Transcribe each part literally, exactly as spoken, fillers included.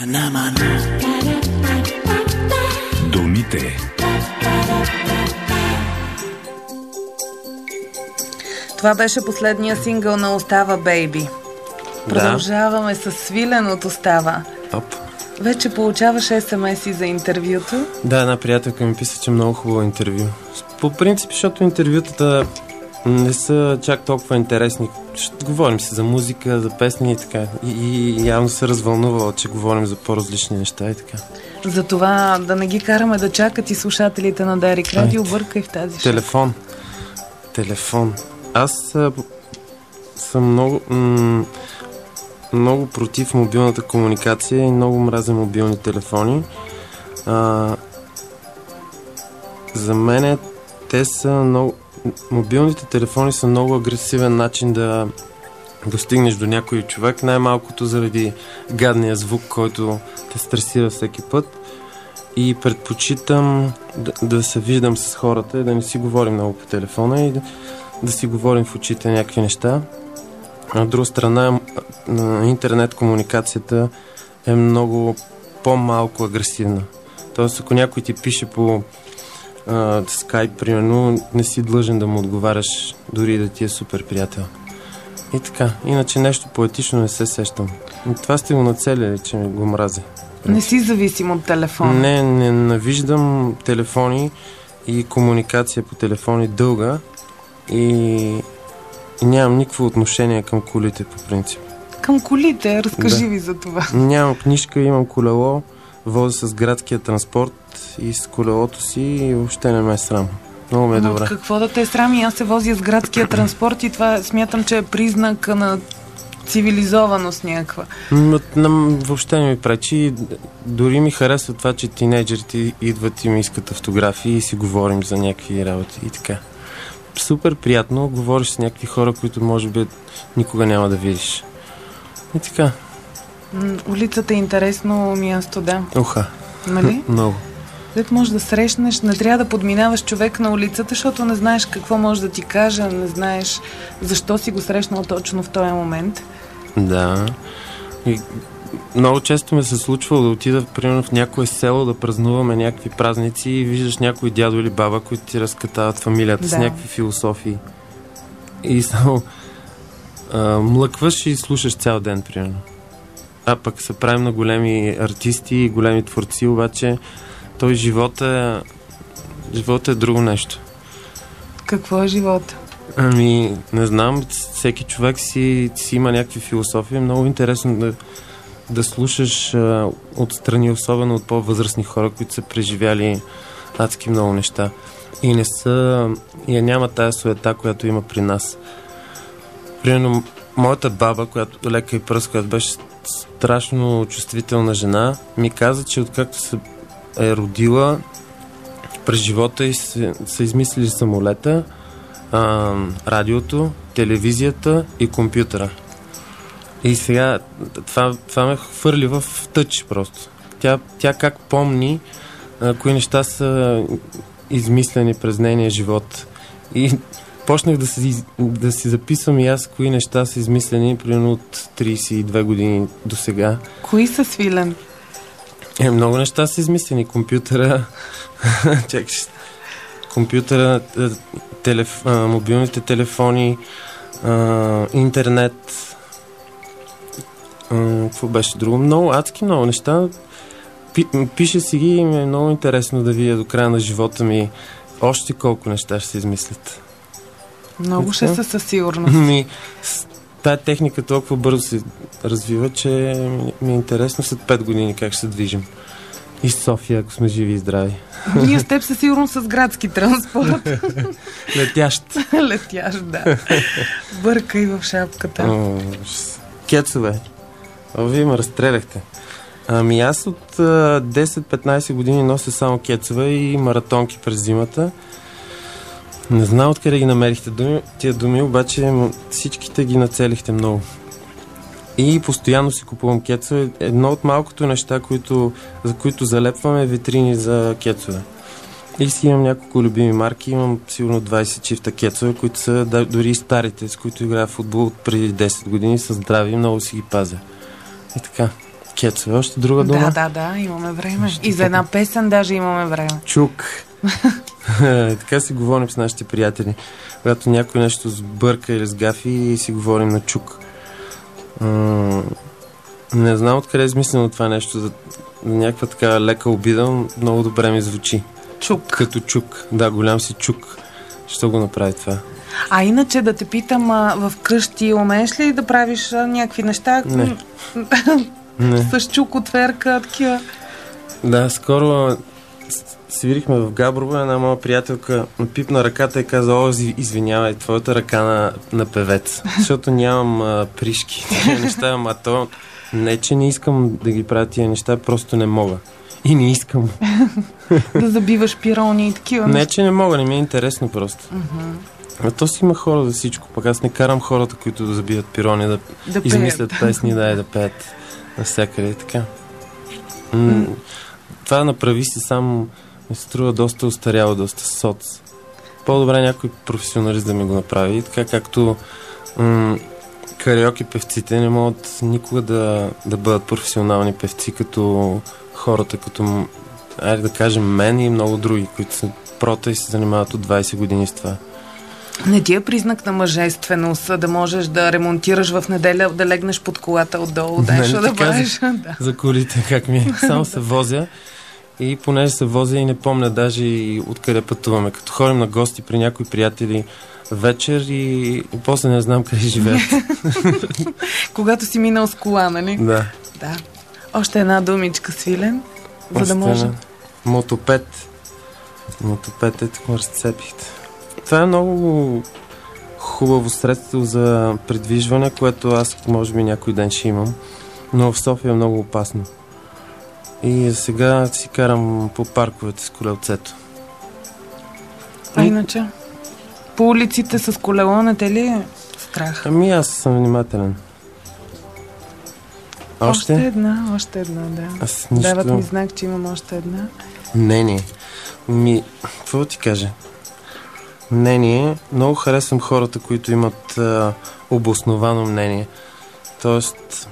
Думите. Това беше последния сингъл на Остава Бейби. Продължаваме да. с Свилен от Остава. Оп. Вече получаваш ес ем ес-и за интервюто? Да, една приятелка ми писа, че е много хубаво интервю. По принцип, защото интервютата не са чак толкова интересни. Ще говорим си за музика, за песни и така. И, и явно се развълнувала, че говорим за по-различни неща и така. Затова да не ги караме да чакат и слушателите на Дарик Радио, бъркай в тази шапка. Телефон. Телефон. Аз а, съм много... М- много против мобилната комуникация и много мразя мобилни телефони. А, за мен те са много... Мобилните телефони са много агресивен начин да достигнеш до някой човек, най-малкото заради гадния звук, който те стресира всеки път. И предпочитам да, да се виждам с хората и да не си говорим много по телефона и да, да си говорим в очите някакви неща. От друга страна, интернет комуникацията е много по-малко агресивна. Тоест, ако някой ти пише по а, скайп, примерно, не си длъжен да му отговаряш, дори да ти е супер приятел. И така. Иначе нещо поетично не се сещам. Но това сте го нацелили, че ми го мразя. Не си зависим от телефона. Не, не навиждам телефони и комуникация по телефони дълга и... И нямам никакво отношение към колите, по принцип. Към колите? Разкажи да. ви за това. Нямам книжка, имам колело, возя с градския транспорт и с колелото си и въобще не ме е срам. Много ме е добре. Какво да те е срам? Аз се возя с градския транспорт и това смятам, че е признак на цивилизованост някаква. М- въобще не ми пречи. Дори ми харесва това, че тинейджерите идват и ми искат автографии и си говорим за някакви работи и така. Супер приятно, говориш с някакви хора, които може би никога няма да видиш. И така. М- улицата е интересно място, да. Уха. Нали? Много. Дет може да срещнеш, не трябва да подминаваш човек на улицата, защото не знаеш какво може да ти каже, не знаеш защо си го срещнал точно в този момент. Да. И много често ми се случва да отида, примерно, в някое село да празнуваме някакви празници и виждаш някой дядо или баба, които ти разкатават фамилията да. С някакви философии. И само а, млъкваш и слушаш цял ден, примерно. А пък се правим на големи артисти и големи творци, обаче той живот е... живот е друго нещо. Какво е живота? Ами, не знам, всеки човек си, си има някакви философии. Много интересно да да слушаш а, отстрани, особено от по-възрастни хора, които са преживяли адски много неща. И не са... И няма тая суета, която има при нас. Примерно, моята баба, която лека и пръст, която беше страшно чувствителна жена, ми каза, че откакто се е родила, през живота и са, са измислили самолета, а, радиото, телевизията и компютъра. И сега това, това ме хвърли в тъч просто. Тя, тя как помни а, кои неща са измислени през нейния живот. И почнах да си, да си записвам и аз кои неща са измислени примерно от трийсет и две години до сега. Кои са, Свилен? Е, много неща са измислени. Компютъра, чакай, компютъра, телеф, а, мобилните телефони, а, интернет. Какво беше друго? Много, адски много неща. Пи, пише си ги и ми е много интересно да видя до края на живота ми още колко неща ще се измислят. Много и ще са със сигурност. Ми, тая техника толкова бързо се развива, че ми е интересно след пет години как ще се движим. И София, ако сме живи и здрави. Ние с теб със сигурност с градски транспорт. Летящ. Летящ, да. Бъркай в шапката. О, кецове. О, вие ме разстреляхте. Ами аз от а, десет-петнайсет години нося само кецове и маратонки през зимата. Не знам откъде ги намерихте думи, тия думи, обаче всичките ги нацелихте много. И постоянно си купувам кецове. Едно от малкото неща, които, за които залепваме витрини за кецове. И си имам няколко любими марки. Имам сигурно двайсет чифта кецове, които са да, дори старите, с които играя в футбол преди десет години, са здрави и много си ги пазя. И така. Кецове. Още друга дума? Да, да, да, имаме време. Ще и за една песен даже имаме време. Чук. Така си говорим с нашите приятели. Когато някой нещо сбърка или сгафи и си говорим на чук. М- не знам откъде е измислено това нещо. За някаква така лека обида, много добре ми звучи. Чук. Като чук. Да, голям си чук. Що го направи това? А иначе да те питам, а, в къщи умееш ли да правиш а, някакви неща? Не. Не. С чук, отверка, такива. Да, скоро свирихме в Габрово, една моя приятелка напипна ръката и каза: о, извинявай, твоята ръка на, на певец. Защото нямам а, пришки. Тия неща, ама то не, че не искам да ги правя тия неща, просто не мога. И не искам. Да забиваш пирони и такива. Не, че не мога, не ми е интересно просто. Uh-huh. А то си има хора за всичко. Пък аз не карам хората, които да забият пирони, да, да измислят пеят. Песни, да, и да пеят навсякъде и така. М- mm. Това направи си сам ми се струва доста устаряло, доста соц. По-добре някой професионалист да ми го направи. И така както м- кариоки певците не могат никога да, да бъдат професионални певци, като хората, като, айде да кажем, мен и много други, които са прота и се занимават от двайсет години с това. Не ти е признак на мъжественост да можеш да ремонтираш в неделя, да легнеш под колата отдолу, да нещо да правиш. Да. За колите, как ми е. Само се возя и понеже се возя и не помня даже и откъде пътуваме. Като ходим на гости при някои приятели вечер и, и после не знам къде живеят. Когато си минал с кола, нали? Да. Да. Още една думичка, Свилен, за Още да може. Една. Мотопед. Мотопед е така разцепихте. Това е много хубаво средство за придвижване, което аз може би някой ден ще имам, но в София е много опасно. И сега си карам по парковете с колелцето. А иначе? По улиците с колело не те ли е страх? Ами аз съм внимателен. Още? Още една, още една, да. Аз нищо... Дават ми знак, че имам още една. Мнение. Ми, какво ти кажа? Мнение. Много харесвам хората, които имат а, обосновано мнение. Тоест,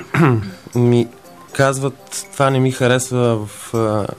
ми казват, това не ми харесва в, а,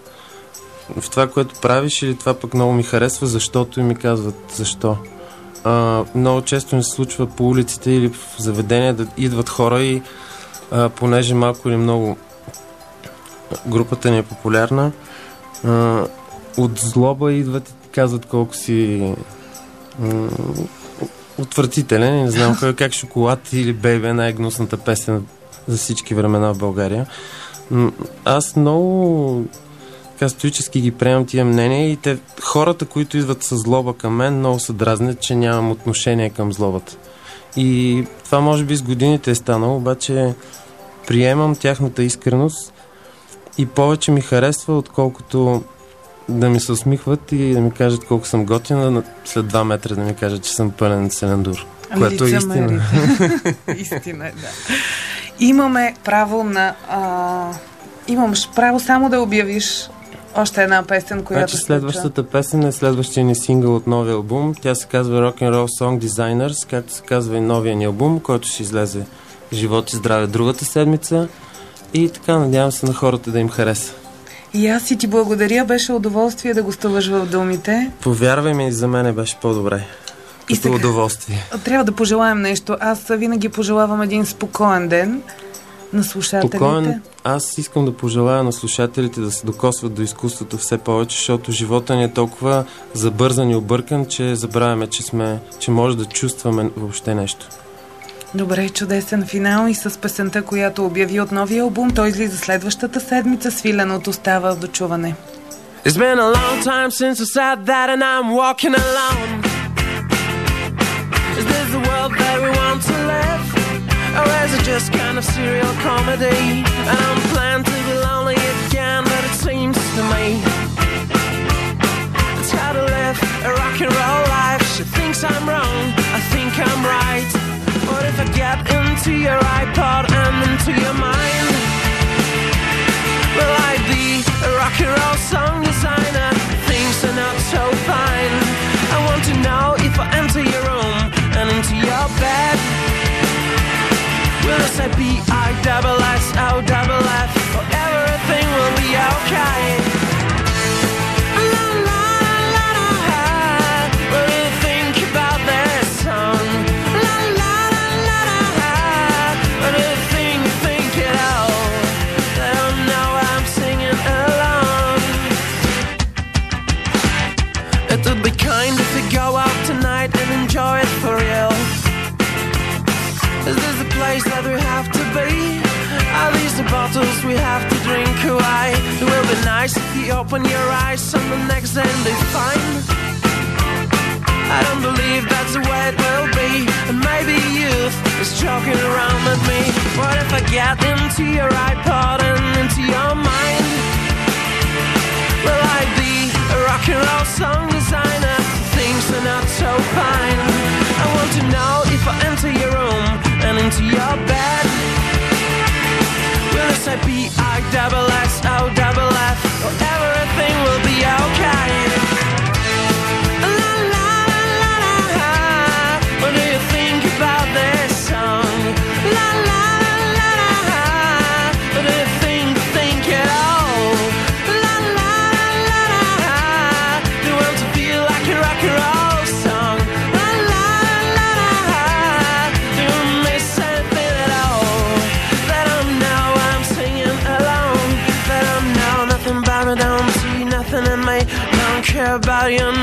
в това, което правиш, или това пък много ми харесва, защото и ми казват защо. А, много често ми се случва по улиците или в заведения да идват хора и а, понеже малко или много групата ни е популярна, а, от злоба идват и казват колко си м- отвратителен. Не знам кой, как Шоколад или Бейби е най-гнусната песен за всички времена в България. М- аз много така стоически ги приемам тия мнения и те, хората, които идват с злоба към мен, много се дразнят, че нямам отношение към злобата. И това може би с годините е станало, обаче приемам тяхната искреност и повече ми харесва, отколкото да ми се усмихват и да ми кажат колко съм готина, след два метра да ми кажат, че съм пълен селендур. Което е истина. Истина е, да. Имаме право на... А... Имаш право само да обявиш още една песен, която... Значи следващата песен е следващия ни сингъл от новия албум. Тя се казва Rock'n'Roll Song Designers, както се казва и новия ни албум, който ще излезе Живот и здраве другата седмица. И така, надявам се на хората да им хареса. И аз и ти благодаря, беше удоволствие да гостуваш в Думите. Повярвай ми, за мен беше по-добре. Като сега, удоволствие. Трябва да пожелаем нещо. Аз винаги пожелавам един спокоен ден на слушателите. Спокоен. Аз искам да пожелая на слушателите да се докосват до изкуството все повече, защото живота ни е толкова забързан и объркан, че забравяме, че сме, че може да чувстваме въобще нещо. Добре, чудесен финал и с песента, която обяви от новия албум. Той излиза следващата седмица. Свиленото остава до чуване. It's been a long time since I said that and I'm walking alone. Is this the world that we want to live? Or is it just kind of serial comedy? And I'm planning to be lonely again, but it seems to me it's hard to live a rock and roll life. She thinks I'm wrong, I think I'm right. What if I get into your iPod and into your mind? Will I be a rock and roll song designer? Things are not so fine. I want to know if I enter your room and into your bed, will I say B I double S O double F, or everything will be okay. La la la la, what do you think about this song? La la la la la, what do you think, think it all? They don't know I'm singing along. It would be kind if you go out tonight and enjoy it for real. Is this the place that we have to be? Are these the bottles we have to drink away? It will be nice if you open your eyes and the next day and be fine. I don't believe that's the way it will be, and maybe youth is joking around with me. What if I get into your iPod and into your mind? Will I be a rock and roll song designer? Things are not so fine. I want to know if I enter your room and into your bed, will it say B I double S O double F, or everything will be okay? La la la la la, what do you think about this song? La la la la la, what do you think, think it all? La la la la la, do you want to feel like a rock and roll song? La la la la la, do you miss anything at all? They don't know I'm singing along. They don't know nothing about me, don't see nothing in me, don't care about your